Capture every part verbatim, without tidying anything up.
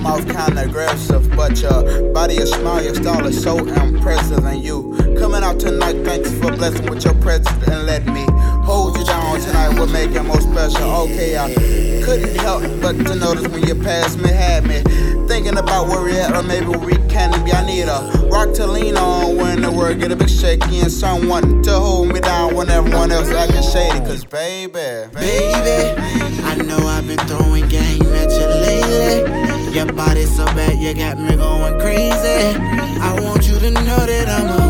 come off kinda aggressive, but your body, your smile, your style is so impressive. And you coming out tonight, thanks for blessing with your presence and let me hold you down tonight. What make it more special? Okay, I couldn't help but to notice when you passed me, had me thinking about where we at, or maybe we can be. I need a rock to lean on when the world get a bit shaky, and someone to hold me down when everyone else acting shady. Cause baby, baby, I know I've been throwing game at you lately. Your body's so bad, you got me going crazy. I want you to know that I'm a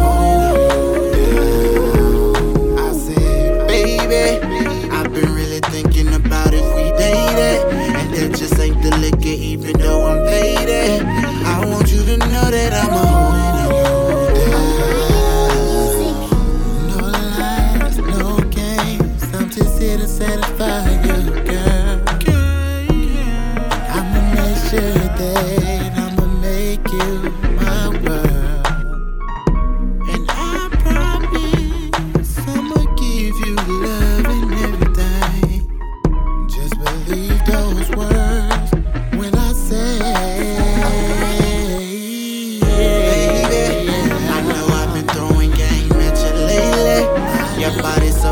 home. I said, baby, I've been really thinking about if we dated, and that just ain't the liquor, even though I'm faded. I want you to know that I'm a home. No lies, no games, I'm just here to satisfy you, girl. I'ma make sure that I'ma make you my world. And I promise I'ma give you love and everything. Just believe those words when I say, baby, I know I've been throwing game at you lately. Your body's